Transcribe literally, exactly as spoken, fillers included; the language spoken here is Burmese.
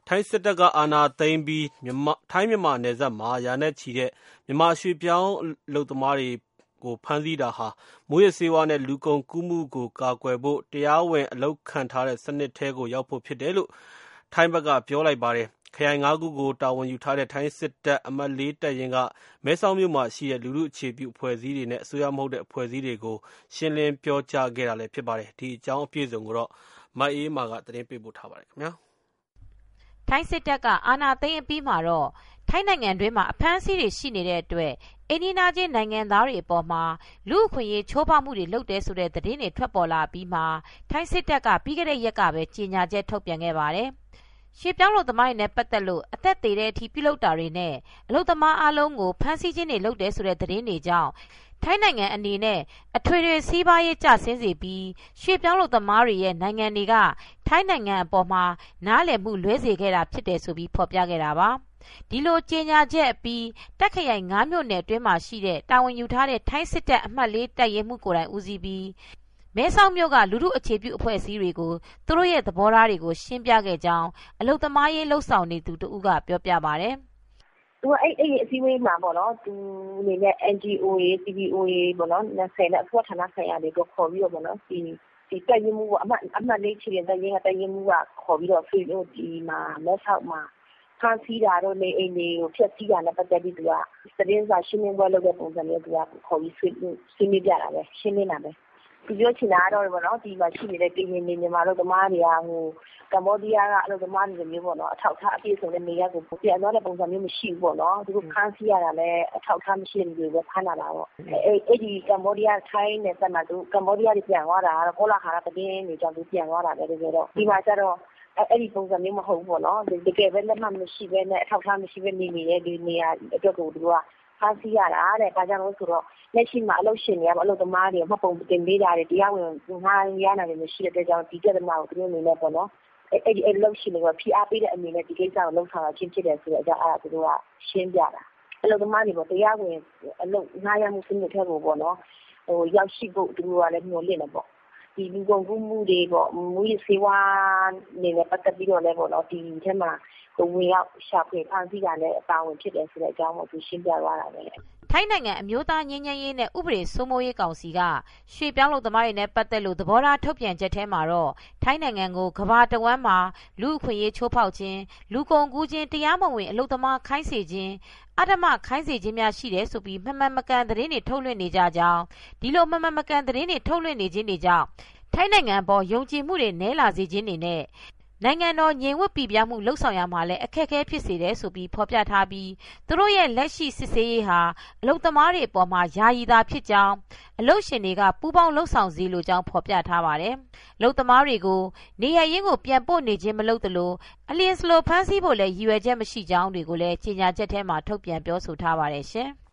ထိုင်းစစ်တပ်ကအာဏာသိမ်းပြီးထိုင်းမြန်မာနယ်စပ်မှာရာနဲ့ချီတဲ့မြန်မာရွှေ့ပြောင်းအလုပ်သမားတွေကိုဖမ်းဆီးတာဟာမူးယစ်ဆေးဝါးနဲ့လူကုန်ကူးမှုကိုကာကွယ်ဖို့တရားဝင်အလုပ်ခန့်ထားတဲ့စနစ်ထဲကိုရောက်ဖို့ဖြစ်တယ်လို့ထိုင်းဘက်ကပြောလိုက်ပါတယ်။ခရိုင်ငါးခုကိုတာဝန်ယူထားတဲ့ထိုင်းစစ်တပ်အမှတ်လေးတပ်ရင်းကမဲဆောက်မြို့မှာရှိတဲ့လူထုအခြေပြုအဖွဲ့အစည်းတွေနဲ့အစိုးရမဟုတ်တဲ့အဖွဲ့အစည်းတွေကိုရှင်းလင်းပြောကြားခဲ့တာလည်းဖြစ်ပါတယ်။ဒီအကြောင်းအပြည့်အစုံကိုတော့မအေးမာကသတင်းပေးပို့ထားပါတယ်ခင်ဗျာ။ထိုင်းစစ်တပ်ကအာဏာသိမ်းအပြီးမှာတော့ထိုင်းနိုင်ငံတွင်းမှာအဖမ်းအဆီးတွေရှိနေတဲ့အတွက်အိန္ဒိယချင်းနိုင်ငံသားတွေအပေါ်မှာလူအခွင့်အရေးချိုးဖောက်မှုတွေလုပ်တယ်ဆိုတဲ့သတင်းတွေထွက်ပေါ်လာပြီးမှထိုင်းစစ်တပ်ကပြီးခဲ့တဲ့ရက်ကပဲကြေညာချက်ထုတ်ပြန်ခဲ့ပါတယ်။ရွှေပြောင်းလို့သမားတွေနဲ့ပတ်သက်လို့အသက်သေးတဲ့အထိပြုလုပ်တာတွေနဲ့အလုပ်သမားအလုံးကိုဖမ်းဆီးခြင်းတွေလုပ်တယ်ဆိုတဲ့သတင်းတွေကြောင့်ထိုင်းနိုင်ငံအနေနဲ့အထွေထွေစီးပွားရေးကျဆင်းစေပြီးရွှေပြောင်းလို့သမားတွေရဲ့နိုင်ငံတွေကထိုင်းနိုင်ငံအပေါ်မှာနားလည်မှုလွဲစေခဲ့တာဖြစ်တယ်ဆိုပြီးဖော်ပြခဲ့တာပါ။ဒီလိုကြေညာချက်အပြီးတက်ခရိုင်ငါးမြို့နယ်အတွင်းမှာရှိတဲ့တာဝန်ယူထားတဲ့ထိုင်းစစ်တပ်အမှတ်လေးတပ်ရင်းမှုကိုယ်တိုင်ဦးစီးပြီးမဲဆောက်မြို့ကလူထုအခြေပြုအဖွဲ့အစည်းတွေကိုသူတို့ရဲ့သဘောထားတွေကိုရှင်းပြခဲ့ကြောင်းအလုပ်သမားရေးလှုပ်ဆောင်နေသူတဦးကပြောပြပါတယ်။သူကအဲ့အဲ့အစည်းအဝေးမှာပေါ့နော်သူအနေနဲ့ N G O တွေ C B O တွေပေါ့နော်၂၀နဲ့အဖို့ဌာနဆိုင်ရာတွေကိုခေါ်ပြီးတော့ပေါ့နော်ဒီဒီတပ်ရင်းမှုကအမှတ်အမှတ်လေးချီတဲ့တပ်ရင်းကတပ်ရင်းမှုကခေါ်ပြီးတော့ဖေလို့ဒီမှာမဲဆောက်မှာဖမ်းဆီးတာတော့နေအိမ်တွေကိုဖျက်ဆီးတာနဲ့ပတ်သက်ပြီးသူကသတင်းစာရှင်းလင်းပွဲလုပ်တဲ့ပုံစံမျိုးသူကခေါ်ပြီးဆွေးဆွေးနွေးပြတာပဲရှင်းနေတာပဲဒီပြောချင်တာတော့ပေါ့နော်ဒီမှာရှိနေတဲ့ပြည်နယ်မြန်မာတို့သမားတွေကဟိုကမ္ဘောဒီးယားကအလုပ်သမားတွေမျိုးပေါ့နော်အထောက်အထားအပြည့်စုံတဲ့နေရာကိုပြန်သွားတဲ့ပုံစံမျိုးမရှိဘူးပေါ့နော်သူတို့ဖမ်းဆီးရတာလည်းအထောက်အထားမရှိတဲ့လူတွေပဲဖမ်းလာတာပေါ့အဲအဲ့ဒီကမ္ဘောဒီးယားထိုင်းနဲ့ဆက်မှာသူကမ္ဘောဒီးယားတွေပြန်သွားတာကတော့ကောလာဟာရသတင်းတွေကြောင့်သူပြန်သွားတာပဲတကယ်တော့ဒီမှာကျတော့အဲ့ဒီပုံစံမျိုးမဟုတ်ဘူးပေါ့နော်တကယ်ပဲလက်မှတ်မရှိဘဲနဲ့အထောက်အထားမရှိဘဲနေနေတဲ့ဒီနေရာအတွက်ကိုသူကဖမ်းဆီးရတာတဲ့ဒါကြောင့်လို့ဆိုတော့လက်ရှိမှာအလုပ်ရှင်တွေကအလုပ်သမားတွေမှတ်ပုံတင်ပေးတာတွေတရားဝင်ငှားရမ်းတာတွေမရှိတဲ့အတွက်ကြောင့်ဒီပြဿနာကိုသူတို့အနေနဲ့ပေါ့နော်အဲ့အဲ့ဒီအလုပ်ရှင်တွေကဖိအားပေးတဲ့အနေနဲ့ဒီကိစ္စကိုလှုပ်ဆောင်တာချင်းဖြစ်တယ်ဆိုတော့အကြောင်းအဲ့ဒါသူတို့ကရှင်းပြတာအလုပ်သမားတွေပေါ့တရားဝင်အလုပ်ငှားရမ်းမှုစနစ်ထဲကိုပေါ့နော်ဟိုရောက်ရှိဖို့သူတို့ကလည်းမျှော်လင့်တယ်ပေါ့ဒီလူကုန်ကူးမှုတွေပေါ့မူရစေဝါနေနဲ့ပတ်သက်ပြီးတော့လည်းပေါ့နော်ဒီထဲမှာဟိုဝင်ရောက်ရှာဖွေဖမ်းဆီးတာလည်းအပါဝင်ဖြစ်တယ်ဆိုတဲ့အကြောင်းကိုသူရှင်းပြသွားတာပဲထိုင်းနိုင်ငံအမျိုးသားငြိမ်းချမ်းရေးနဲ့ဥပဒေစိုးမိုးရေးကောင်စီကရွှေပြောင်းလုပ်သမားတွေနဲ့ပတ်သက်လို့သဘောထားထုတ်ပြန်ချက်ထဲမှာတော့ထိုင်းနိုင်ငံကိုကမ္ဘာတဝန်းမှာလူအခွင့်အရေးချိုးဖောက်ခြင်းလူကုန်ကူးခြင်းတရားမဝင်အလုပ်သမားခိုင်းစေခြင်းအဓမ္မခိုင်းစေခြင်းများရှိတယ်ဆိုပြီးမှန်မှန်မကန်သတင်းတွေထုတ်လွှင့်နေကြကြောင်းဒီလိုမှန်မှန်မကန်သတင်းတွေထုတ်လွှင့်နေခြင်းတွေကြောင့်ထိုင်းနိုင်ငံပေါ်ယုံကြည်မှုတွေနည်းလာစေခြင်းတွေနဲ့နိုင်ငံတော်ငြိမ်ဝှက်ပြပြမှုလှုပ်ဆောင်ရမှာလည်းအခက်အခဲဖြစ်စေတယ်ဆိုပြီးဖော်ပြထားပြီးသူတို့ရဲ့လက်ရှိစစ်ဆေးရေးဟာအလုပ်သမားတွေအပေါ်မှာယာယီသာဖြစ်ကြောင်းအလုပ်ရှင်တွေကပူးပေါင်းလှုပ်ဆောင်စေလိုကြောင်းဖော်ပြထားပါတယ်။အလုပ်သမားတွေကိုနေရရင်းကိုပြန်ပို့နေခြင်းမလုပ်သလိုအလျင်စလိုဖမ်းဆီးဖို့လည်းရည်ရွယ်ချက်မရှိကြောင်းတွေကိုလည်းကြေညာချက်ထဲမှာထုတ်ပြန်ပြောဆိုထားပါတယ်ရှင်။